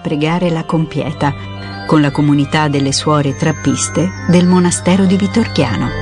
pregare la Compieta con la comunità delle suore trappiste del monastero di Vitorchiano.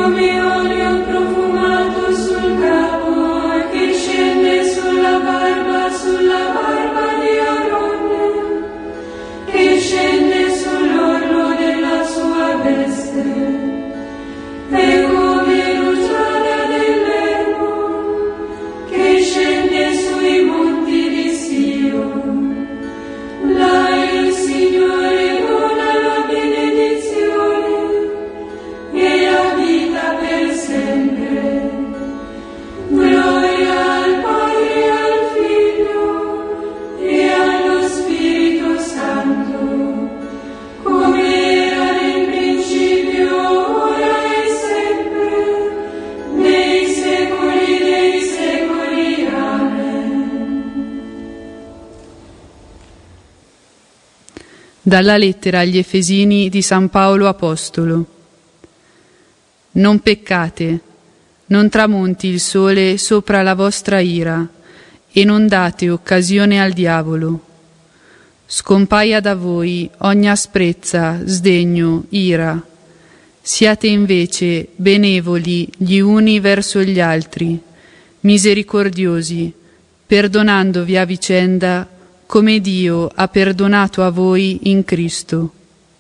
Dalla lettera agli Efesini di San Paolo Apostolo. Non peccate, non tramonti il sole sopra la vostra ira, e non date occasione al diavolo. Scompaia da voi ogni asprezza, sdegno, ira. Siate invece benevoli gli uni verso gli altri, misericordiosi, perdonandovi a vicenda come Dio ha perdonato a voi in Cristo.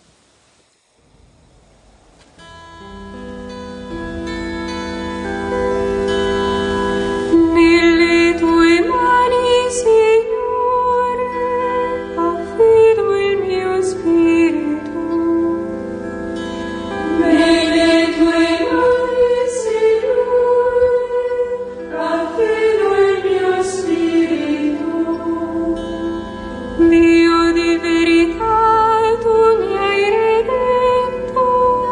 Nelle tue mani, Signore, affido il mio spirito. Nelle tue mani, Signore, affido il mio spirito. Dio di verità, tu mi hai redento.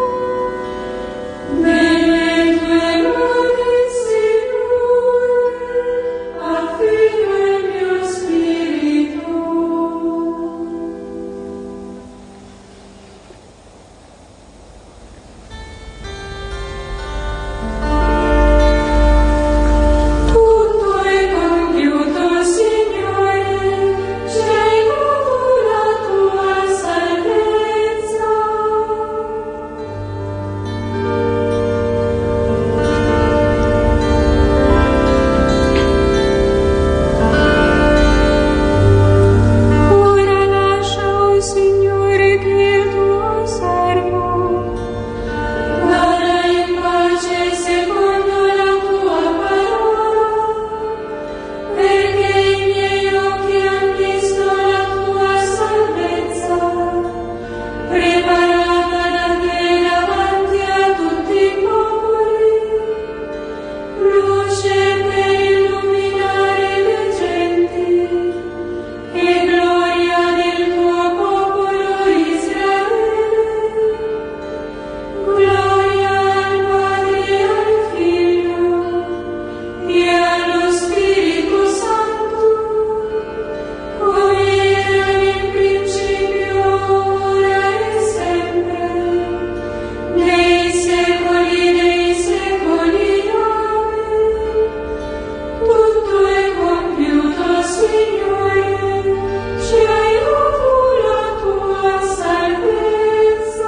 Nelle tue mani, Signore, affido il mio spirito. Tutto è compiuto, Signore, ci hai dato la tua salvezza. Ora lascia, o Signore, che il tuo servo vada in pace secondo la tua parola, perché i miei occhi han visto la tua salvezza, preparata da te davanti a tutti i popoli, luce per illuminare le genti e gloria del tuo popolo Israele. Gloria al Padre e al Figlio e allo Spirito Santo, come era nel principio, ora e sempre, nei secoli dei secoli. Amen. Tutto è compiuto, Signore, ci hai dato la tua salvezza.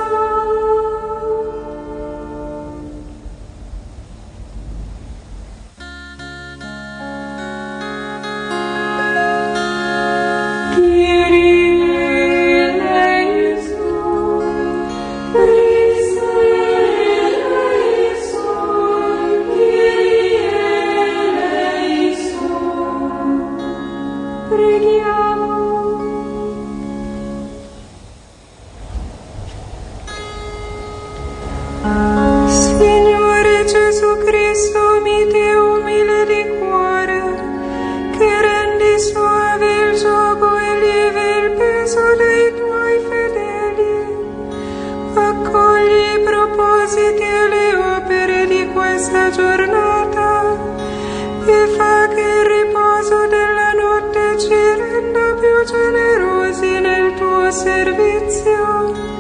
Kyrie eleison, Christe eleison, Kyrie eleison. Preghiamo. Signore Gesù Cristo, mite e umile di cuore, che rendi suave il gioco e lieve il peso dei tuoi fedeli, accogli i propositi e le opere di questa giornata e fa che il riposo della notte ci renda più generosi nel tuo servizio.